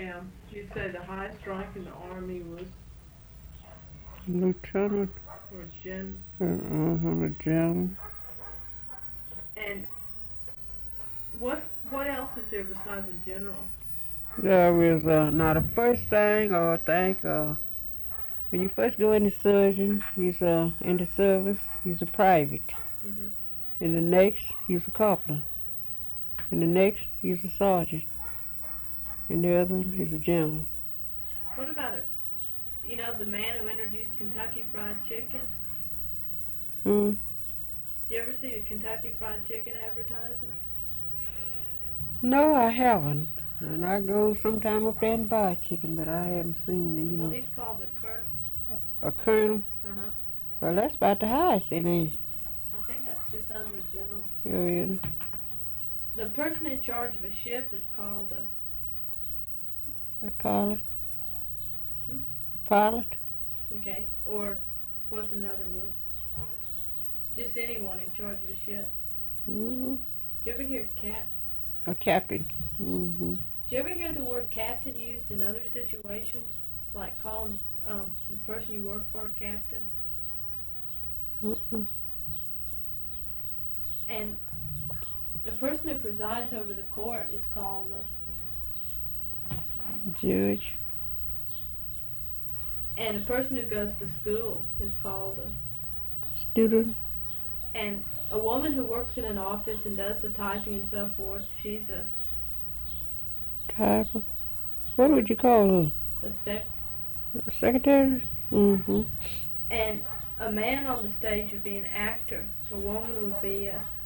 you'd say the highest rank in the Army was, Lieutenant, or Gen, a general. and what else is there besides a general? There is now the first thing, or I think, when you first go into surgeon, he's in the service, he's a private. Hmm. And the next, he's a corporal. And the next, he's a sergeant. And the other one, he's a general. What about the man who introduced Kentucky Fried Chicken? Hmm. Do you ever see the Kentucky Fried Chicken advertisement? No, I haven't. And I go sometime up there and buy chicken, but I haven't seen it, Well, he's called the Colonel. a colonel. Uh-huh. Well, that's about the highest, then, ain't I think that's just under a general. it? Oh, yeah. The person in charge of a ship is called a... A pilot. Hmm? A pilot. Okay, or what's another word? Just anyone in charge of a ship. Hmm. Do you ever hear cap? A captain. Hmm. Do you ever hear the word captain used in other situations? Like calling the person you work for captain? Uh-uh. And the person who presides over the court is called Judge. and the person who goes to school is called Student. and a woman who works in an office and does the typing and so forth, she's Typer. What would you call a sec. her? A secretary? Hmm. And a man on the stage would be an actor. A woman would be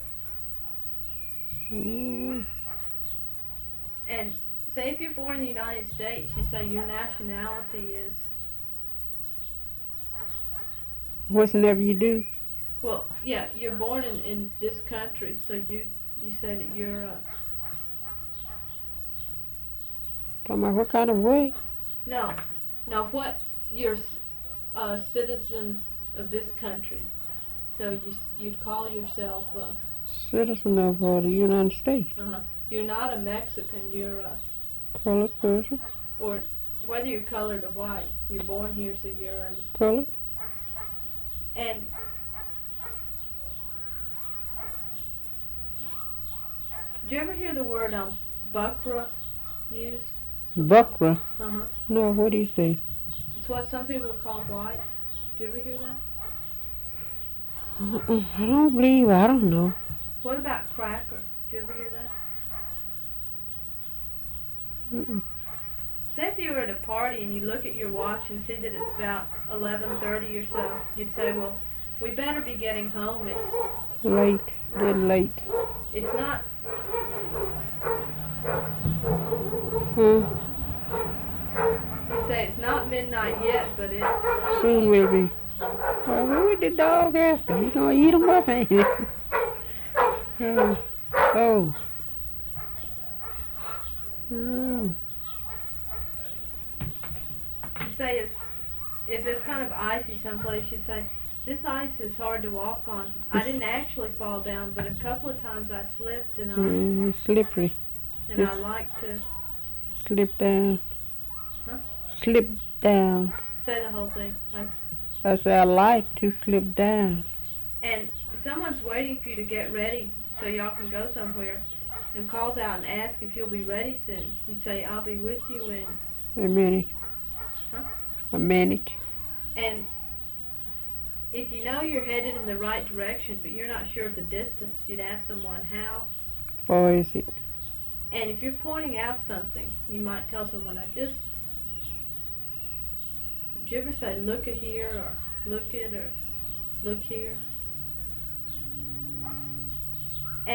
Mm. and say if you're born in the United States, you say your nationality is, Whatsoever you do. well, yeah, you're born in this country, so you say that you're Talking about what kind of way? no, what you're a citizen of this country. So you'd call yourself Citizen of the United States. you're not a Mexican, you're Colored person. or whether you're colored or white, you're born here, so you're Colored. and do you ever hear the word buckra used? Buckra. Uh-huh. No, what do you say? It's what some people call whites. Do you ever hear that? I don't believe, I don't know. What about cracker? Do you ever hear that? Mm-mm. Say if you were at a party and you look at your watch and see that it's about 11:30 or so, you'd say, well, we better be getting home. Late. Getting late. It's not, Hmm. you'd say it's not midnight yet, but it's, Soon will be. Well, who the dog after? He gonna eat 'em up, ain't he? Oh. Oh. Mm. you'd say it's, if it's kind of icy someplace, you'd say, this ice is hard to walk on. I didn't actually fall down, but a couple of times I slipped and Slippery. I like to Slip down. Huh? Slip down. say the whole thing. I say I like to slip down. And someone's waiting for you to get ready so y'all can go somewhere and calls out and asks if you'll be ready soon. You say, I'll be with you in... A minute. Huh? A minute. And if you know you're headed in the right direction but you're not sure of the distance, you'd ask someone how. Far is it? And if you're pointing out something, you might tell someone, did you ever say look at here or look it or look here?